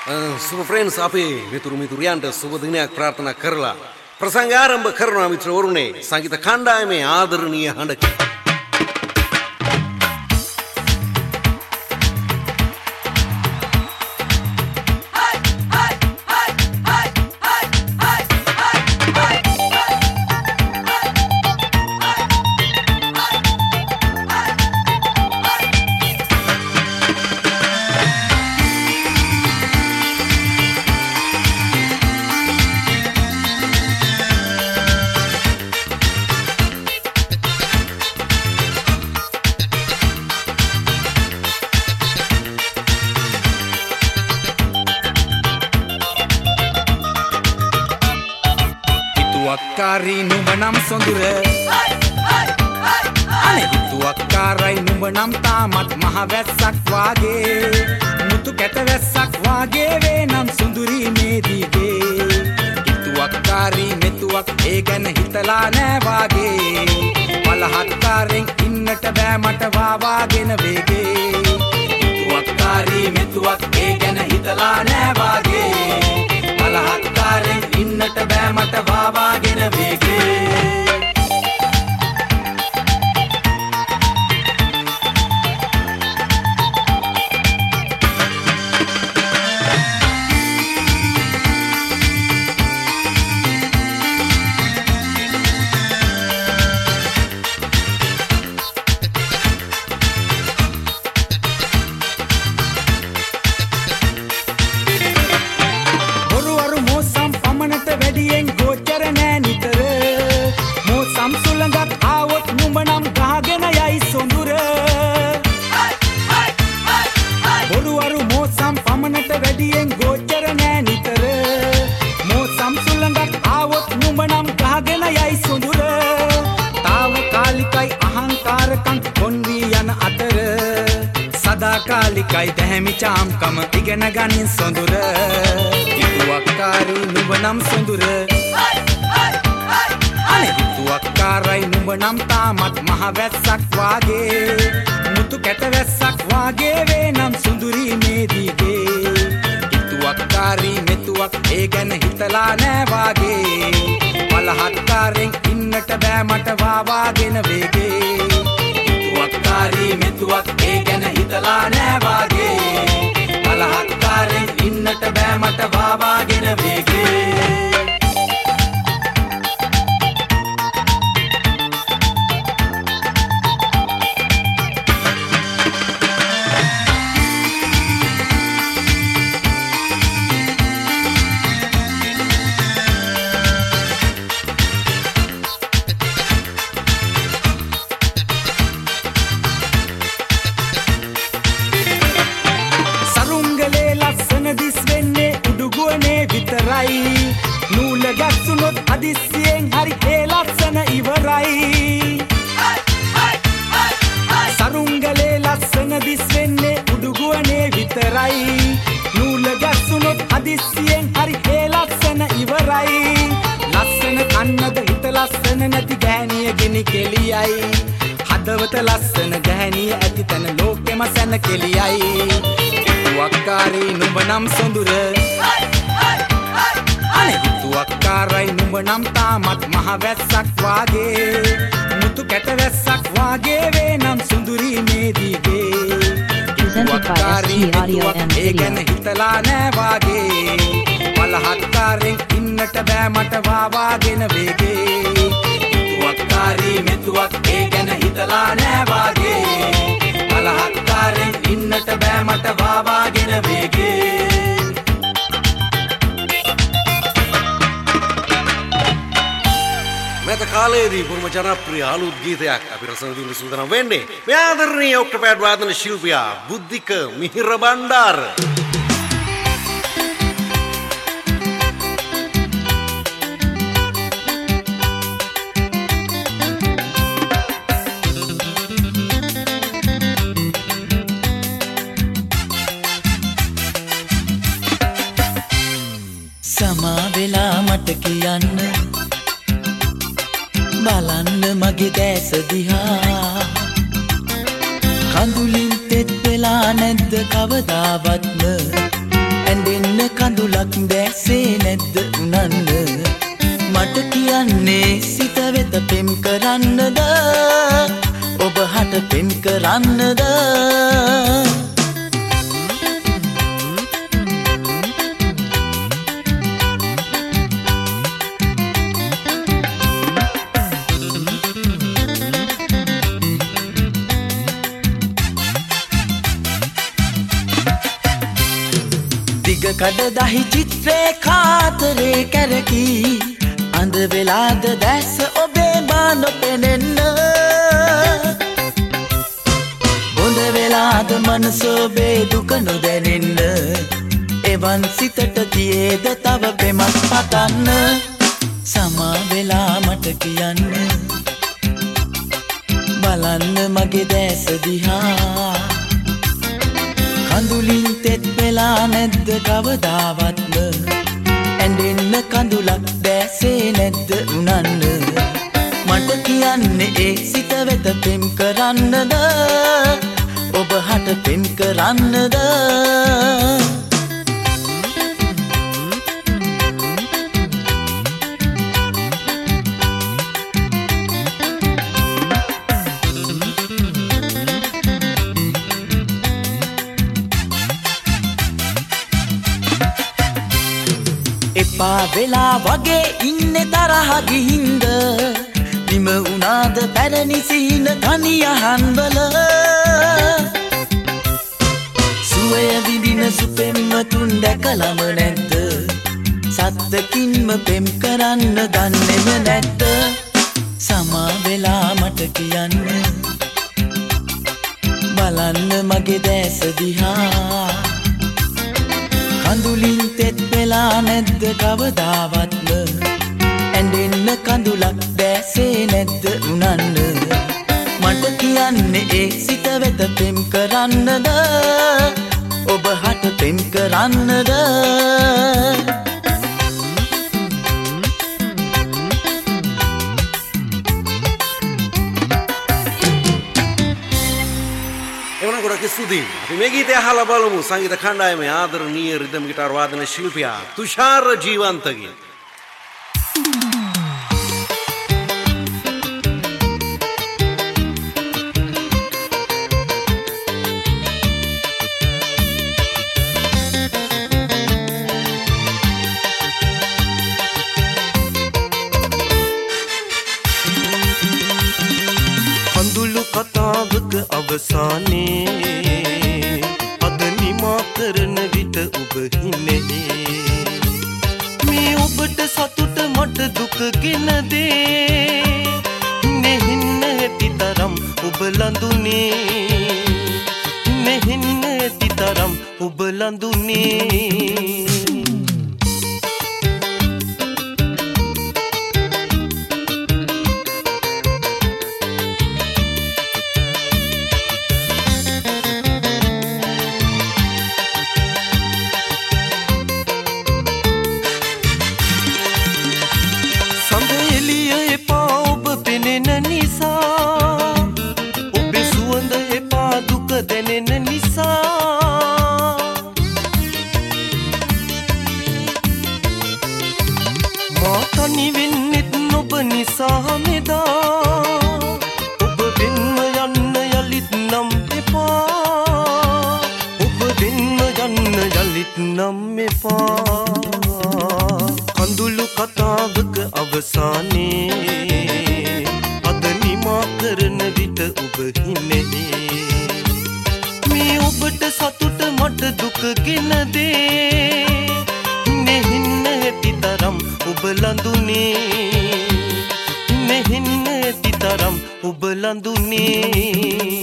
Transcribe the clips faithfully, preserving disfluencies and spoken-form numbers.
සුබ ෆ්‍රෙන්ඩ්ස් අපේ මිතුරු මිතුරියන්ට සුබ දිනයක් ප්‍රාර්ථනා කරලා ප්‍රසංග ආරම්භ කරනවා මිත්‍රවරුනේ සංගීත කණ්ඩායමේ ආදරණීය හඬකින්. Kari nubanam sondure ane hituak karai nubanam tamat mahavesak wage mutu keta vesak wage venam sunduri medige hituak kari metuak e gana hitala na wage palahat karen innata bæ mata waawagena wege hituak kari metuak e gana hitala na wage palahat karen innata bæ mata waawagena wege Kalikai dehmi cham kam igena ganin sondura hituak kari nubanam sondura ane hituak karai nubanam tamat mahavesak wage mutu keta vesak wage venam sunduri medige hituak kari metuak e gana hitala na wage palahat karen innata bæ mata waawagena wege Kari metuak e gana hitala na wage palahat karen innata bæ mata waawagena wege Nula gassunot adisiyen hari elatsana ivarai Sarungale lassana diswenne uduguwane vitarai Nula gassunot adisiyen hari elatsana ivarai Lassana kannada hita lassana nati gෑniya geni keliyai Hadawata lassana gෑniya ඇති තන ලෝකෙම සැන කෙලියයි Hituakari nubanam sondura ane hituak karai nubanam tamat mahavesak wage mutu keta vesak wage venam sunduri medige hituak kari metuak e gana hitala na wage palahat karen innata bæ mata waawagena wege hituak kari metuak e gana hitala na wage palahat karen innata bæ mata waawagena wege මෙත කාලයේදී පුරම ජනප්‍රිය අලුත් ගීතයක් අපි රසන විඳින්න සූදානම් වෙන්නේ මේ ආදරණීය ඔක්ටෝපෑඩ් වාදන ශිල්පියා බුද්ධික මිහිර බණ්ඩාර සමා වෙලා මට කියන්න බලන්න මගේ දැස දිහා කඳුලින් තෙත් වෙලා නැද්ද කවදාවත්ම ඇඬෙන්න කඳුලක් දැසේ නැද්ද උනන්න මට කියන්නේ සිත වෙත පෙම් කරන්නද ඔබ හට පෙම් කරන්නද කඩදාහි චිත්‍රේ කාතරේ කැරකී අඳ වෙලාද දැස ඔබේ මා නොපෙනෙන්න බොඳ වෙලාද මනස ඔබේ දුක නොදැනෙන්න එවන් සිතට තියේද තව පෙමක් පතන්න සමා වෙලා මට කියන්න බලන්න මගේ දැස දිහා කඳුලින් තෙත් වෙලා නැද්ද කවදාවත්ම ඇඬෙන්න කඳුලක් දැසේ නැද්ද උනන්න මට කියන්නේ ඒ සිත වෙත පෙම් කරන්නද ඔබ හට පෙම් කරන්නද එපා වෙලා වගේ ඉන්නේ තරහ ගිහින්ද නිම උනාද පැරණි සිහින තනියහන්වල සුවය විඳින සුපෙම්මතුන් දැකලම නැද්ද සත්තකින්ම පෙම් කරන්න දන්නේම නැද්ද සමා වෙලා මට කියන්න බලන්න මගේ දැස දිහා කඳුලින් තෙත් වෙලා නැද්ද කවදාවත්ම ඇඬෙන්න කඳුලක් දැසේ නැද්ද උනන්න මට කියන්නේ ඒ සිත වෙත පෙම් කරන්නද ඔබ හට පෙම් කරන්නද ස්තුතියි. අපි මේ ගීතය අහලා බලමු සංගීත කණ්ඩායමේ ආදරණීය රිද්ම් ගිටාර් වාදන ශිල්පියා තුෂාර ජීවන්තගේ. කඳුළු කතාවක අවසානයේ අද නිමා කරන විට ඔබ හිනෙහි මේ ඔබට සතුට මට දුක ගෙන දේ නෙහින්න ඇති තරම් ඔබ ලඳුනේ නෙහින්න ඇති තරම් ඔබ ලඳුනේ කඳුළු කතාවක අවසානයේ අද නිමා කරන විට ඔබ හිනෙහි මේ ඔබට සතුට මට දුක ගෙන දේ නෙහින්න ඇති තරම් ඔබ ලඳුනේ නෙහින්න ඇති තරම් ඔබ ලඳුනේ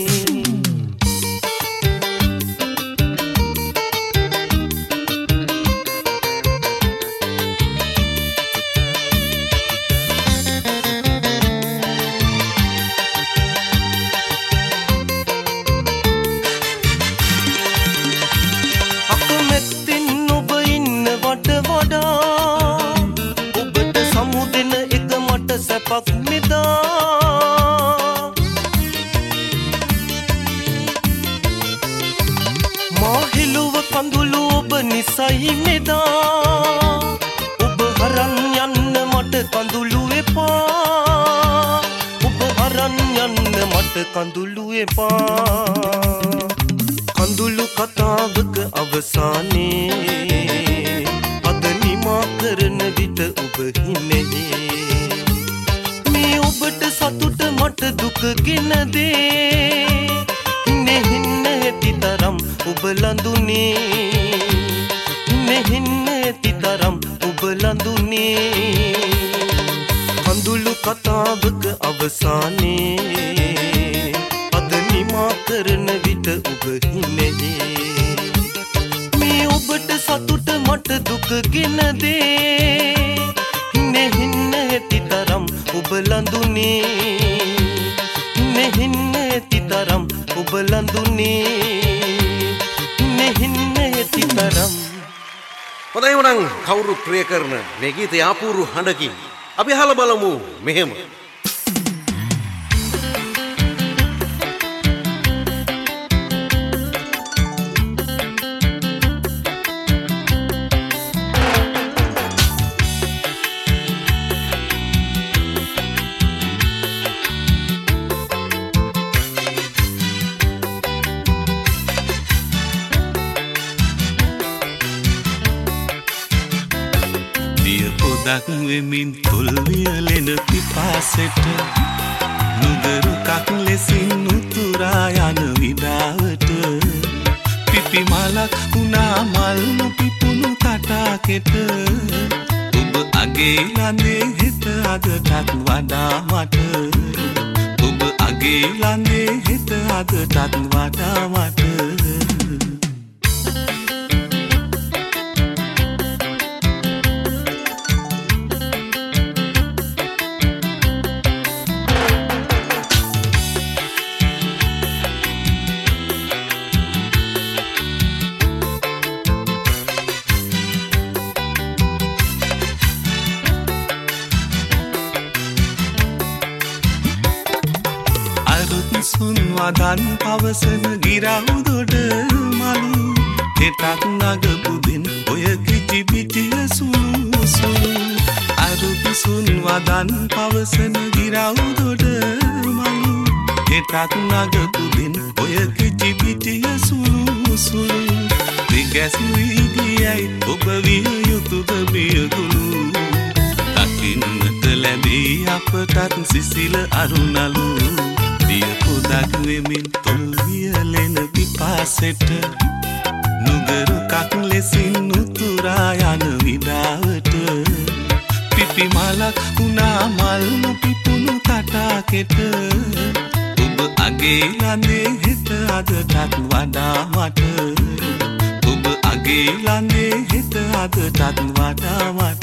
කඳුළු ඔබ නිසයි මෙදා ඔබ හරන් යන්න මට කඳුළු එපා ඔබ හරන් යන්න මට කඳුළු එපා කඳුළු කතාවක අවසානයේ අද නිමා කරන විට ඔබ හිනේ මේ ඔබට සතුට මට දුක ගෙන දේ හිනේ හිනේ ඇති තරම් ඔබ ලඳුනේ හිනේ හිනේ ඇති තරම් ඔබ ලඳුනේ කඳුළු කතාවක අවසානයේ අද නිමා කරන විට ඔබ හිනේ මේ ඔබට සතුට මට දුක ගෙන දේ හිනේ හිනේ ඇති තරම් ඔබ ලඳුනේ හිනේ හිනේ ඇති තරම් ඔබ ලඳුනේ හිනේ හිනේ ඇති තරම් හොඳයි වුණන් කවුරු ප්‍රිය කරන මේ ගීතය අපූර්ව හඬකින් අපි අහලා බලමු මෙහෙම දක් වෙමින් තොල් වියලෙන පිපාසෙට නුගරුකක් ලෙසින් උතුරා යන විඩාවට පිපි මලක් වුණා මල් නොපිපුණු කටාකෙට ඔබ අගේ ලඳේ හිත අදටත් වඩා මට ඔබ අගේ ලඳේ හිත අදටත් වඩා මට සුන්වදන් පවසන ගිරවුදොඩ මලු හෙටක් නගපුදින් ඔය කිචි පිටිය සුළු සුළු අරුත් සුන්වදන් පවසන ගිරවුදොඩ මලු හෙටක් නගපුදින් ඔය කිචි පිටිය සුළු සුළු දිගැස්වී ගියයි ඔබ විය යුතුද බියගුළු දකින්නට ලැබී අපටත් සිසිල අරුණලු පොදක් වෙමින් තොල් වියලෙන පිපාසෙට නුගරුකක් ලෙසින් උතුරා යන විඩාවට පිපි මලක් වුණා මල් නොපිපුණු කටාකෙට ඔබ අගේ ලඳේ හිත අදටත් වඩා මට ඔබ අගේ ලඳේ හිත අදටත් වඩා මට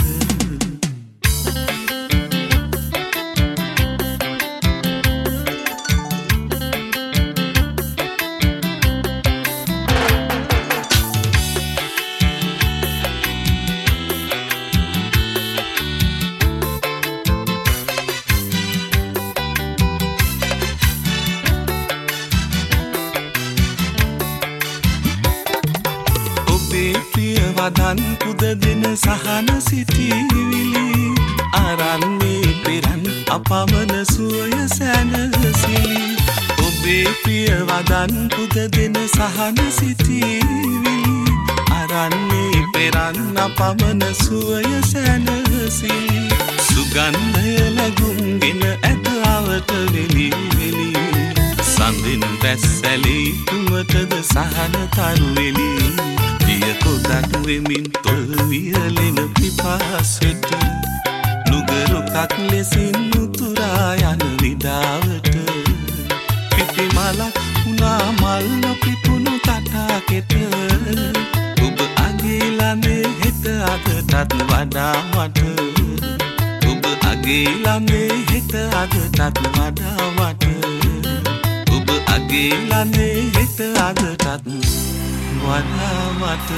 වදන් පුද දෙන සහන සිටිවිලි අරන් මේ පෙරන් අපමණ සුවය සැනසිලි ඔබේ ප්‍රිය වදන් පුද දෙන සහන සිටිවිලි අරන් මේ පෙරන් අපමණ සුවය සැනසිලි සුගන්ධය ලැබුම්ගෙන ඇත අවට වෙලි වෙලි සඳින් වැස්සැලී තුමටද සහන තරුවෙලි කොදක් වෙමින් තොල් වියලෙන පිපාසෙට නුගරුකක් ලෙසින් උතුරා යන විඩාවට පිපි මලක් වුණා මල් නොපිපුණු කටාකෙට ඔබ අගේ ළඟේ හිත අදටත් වඩා මට ඔබ අගේ ළඟේ හිත අදටත් වඩා මට ඔබ අගේ ළඟේ හිත අදටත් වඩා මට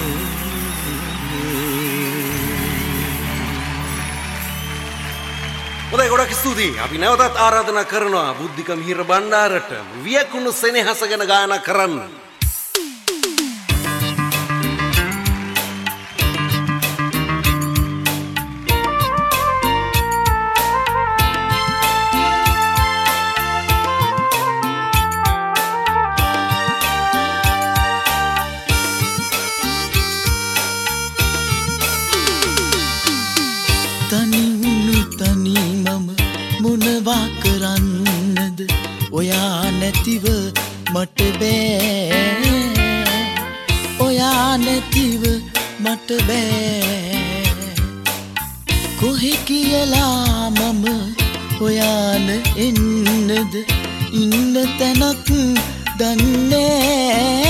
හොඳයි ගොඩක් ස්තුතියි. අපි නැවතත් ආරාධනා කරනවා බුද්ධික මිහිර බණ්ඩාරට වියකුණු සෙනෙහස ගැන ගායනා කරන්න. ඔයා නැතිව මට බෑ කොහෙ කියලා මම හොයාන එන්නද ඉන්න තැනක් දන්නේ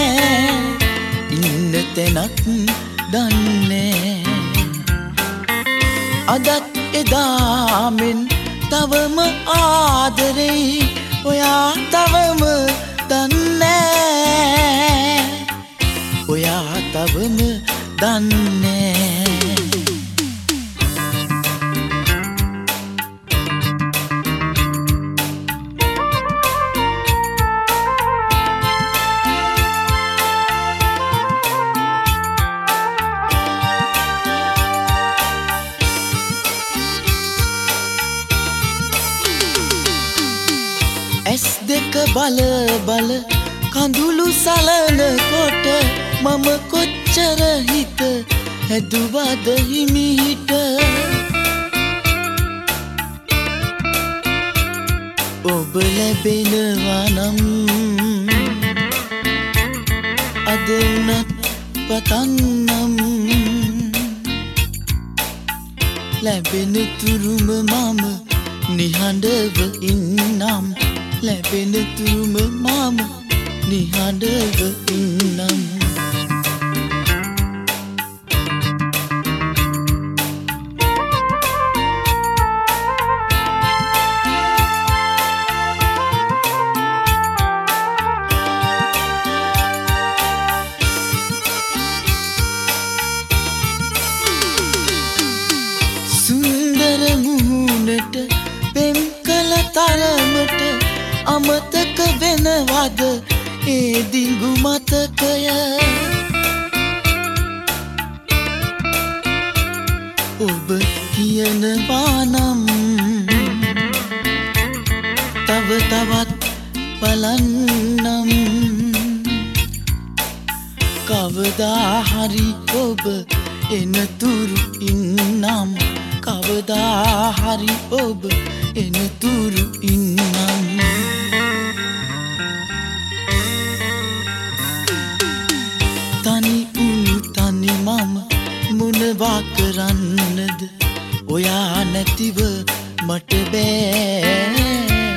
ඉන්න තැනක් දන්නේ අදත් එදාමෙන් තවම ආදරෙයි ඔයා තවම දන්නේ ඔයා තවම දන්නේ ඇස් දෙක බල බල කඳුළු සලන කොට මම කොච්චර හිත හැදුවද හිමිහිට ඔබ ලැබෙනවා නම් අද උනත් පතන්නම් ලැබෙන තුරුම මම නිහඬව ඉන්නම් ලැබෙන තුරුම මම නිහඬව ඉන්නම් සුන්දර මුහුණට පෙම් කළ තරමට අමතක වෙනවද ඒ දිඟු මතකය ඔබ කියනවා නම් තව තවත් බලන්නම් කවදා හරි ඔබ එනතුරු ඉන්නම් කවදා හරි ඔබ එනතුරු ඉන්නම් තනි උණු තනි මම මොනවා කරන්නද ඔයා නැතිව මට බෑ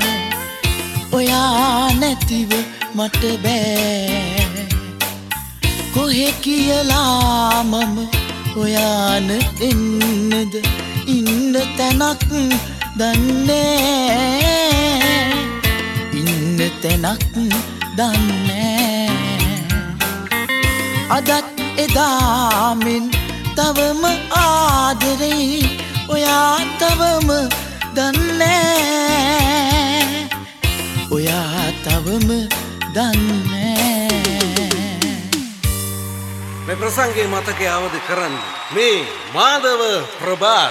ඔයා නැතිව මට බෑ කොහෙ කියලා මම හොයාන එන්නද ඉන්න තැනක් දන්නේ ඉන්න තැනක් දන්නේ අදත් එදාමෙන් තවම ආදරෙයි ඔයා තවම දන්නේ ඔයා තවම දන්නේ මේ ප්‍රසංගයේ මතකය අවදි කරන්න මේ මාධව ප්‍රභාත්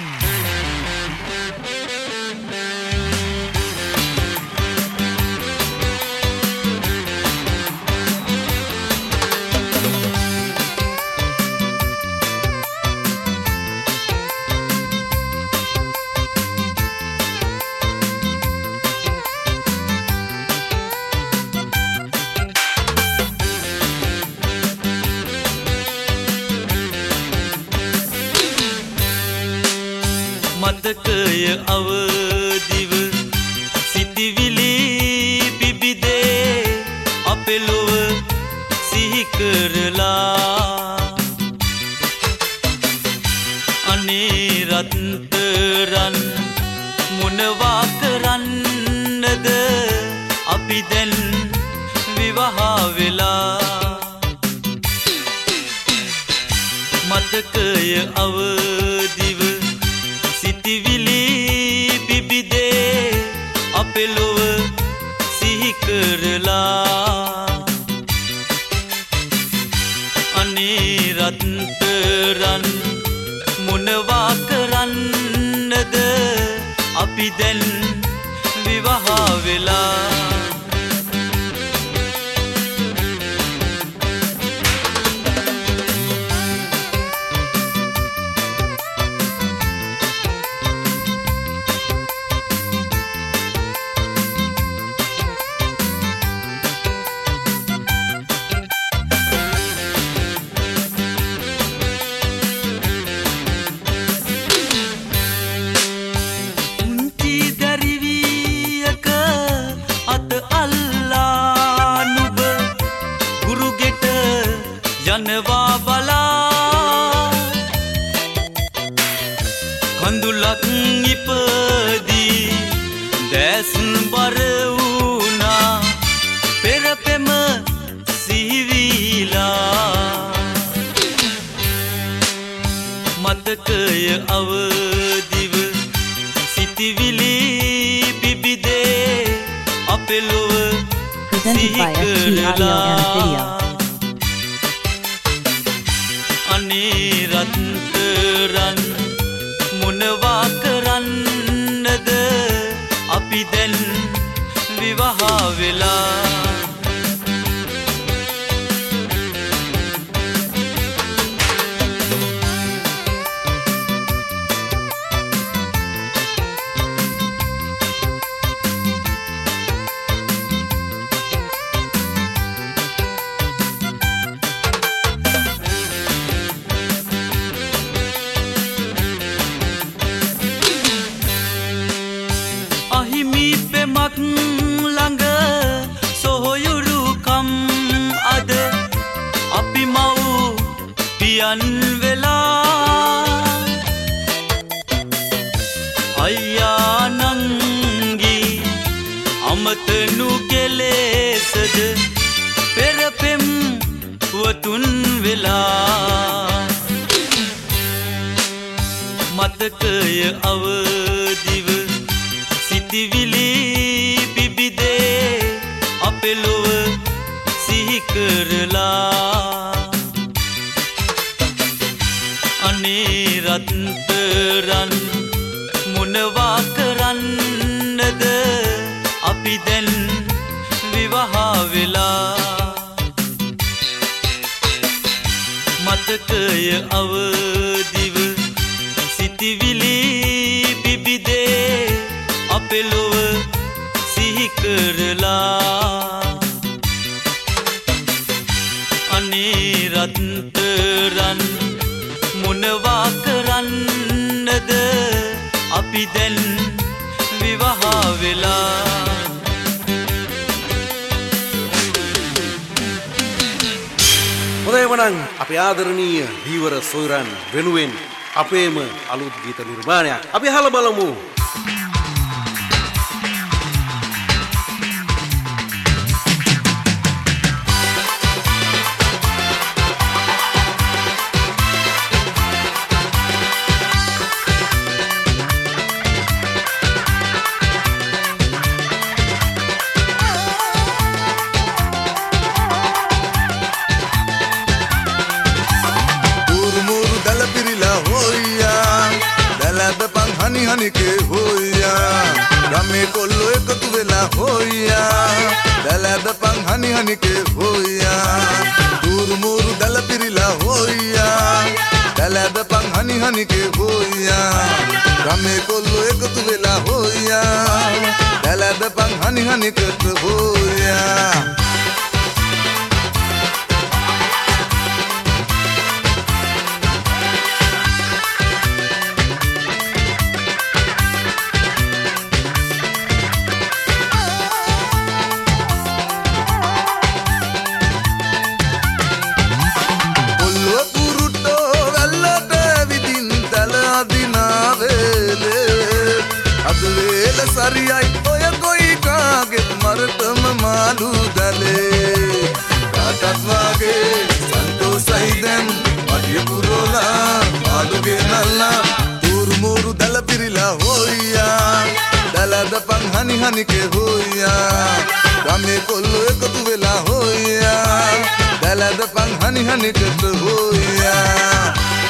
මතකය අවදිව සිටිවිලි පිබිදේ අපේ ලොව සිහි කරලා අනේ රත්තරන් මොනවා කරන්නද අපි දැන් විවාහ වෙලා මතකය අවදිව සිටිවිලි පිබිදේ අපේ ලොව සිහි කරලා අනේ රත්තරන් මොනවා කරන්නද අපි දැන් විවාහ වෙලා මතකය අවදිව සිටිවිලි බිබිදේ අපේ ලොව Presented by S T Audio and Video. අනේ රත්තරන් මොනවා කරන්නද අපි දැන් විවාහ වෙලා ළඟ සොහොයුරුකම් අද අපි මව් පියන් වෙලා අයියා නංගි අමතනු කෙලෙසද පෙරපෙම් වතුන් වෙලා මතකය අවදිව සිටිවිලි අපේ ලොව සිහි කරලා අනේ රත්තරන් මොනවා කරන්නද අපි දැන් විවාහ වෙලා මතකය අවදිව සිටිවිලි බිබිදේ අපේ ලොව සිහි කරලා අනේ රත්තරන් මොනවා කරන්නද අපි දැන් විවාහ වෙලා හොඳයිමනම් අපේ ආදරණීය දීවර සොයුරන් වෙනුවෙන් අපේම අලුත් ගීත නිර්මාණයක් අපි අහලා බලමු. के होया रमे कोल्लो एकतु वेला होया दलद पंग हनी हनी के होया दूर मूर दल पिरिला होया दलद पंग हनी हनी के होया रमे कोल्लो एकतु वेला होया दलद पंग हनी हनी के होया सरियाई ओया कोई कागे मरतम मालू दले काटत वागे संतोषाइदन मध्य पुरोला मालुगे नल्ला दूर मोरू दल पिरिला होया दलद पंग हनी हनी के होया रमे कोल्लो एकतु वेला होया दलद पंग हनी हनी के होया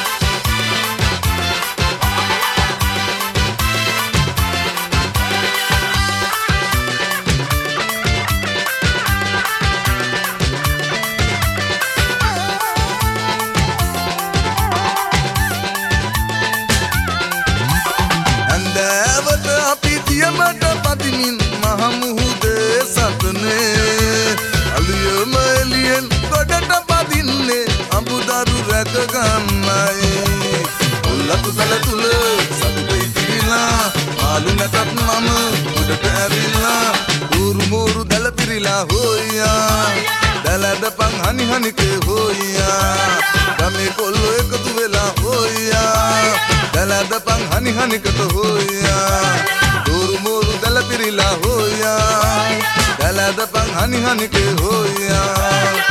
मट पतिमिन महामुहुदे सतने अलियम एलियन कोडट पदिन्ने अबुदारु रक गन्नाई उल्लतु तलतुल सतुबै पिरिला मालु नटत मम कोडट एरिला दूर मोरु दल पिरिला होया दलद पंग हनी हनी के होया रमे कोल्लो एकतु वेला होया दलद पंग हनी हनी के होया दूर मोरू दल पिरिला होया दलद पंग हनी हनी के होया